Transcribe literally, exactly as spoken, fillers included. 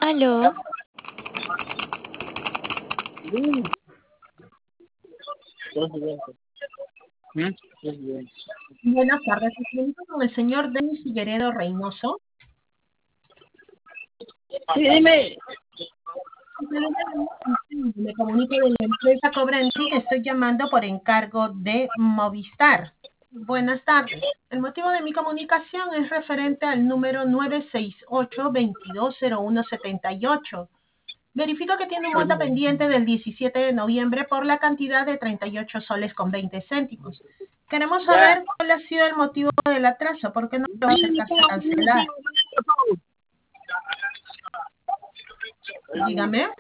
Aló, Mm, presidente. Mm, presidente. Buenas tardes, me comunico con el señor Denis Figueredo Reynoso. Sí, dime. Me comunico de la empresa Cobranti, estoy llamando por encargo de Movistar. Buenas tardes. El motivo de mi comunicación es referente al número nueve seis ocho, veintidós cero uno setenta y ocho. Verifico que tiene un monto pendiente del diecisiete de noviembre por la cantidad de treinta y ocho soles con veinte céntimos. Queremos Ya. saber cuál ha sido el motivo del atraso, porque no lo va a acercarse a cancelar. Dígame.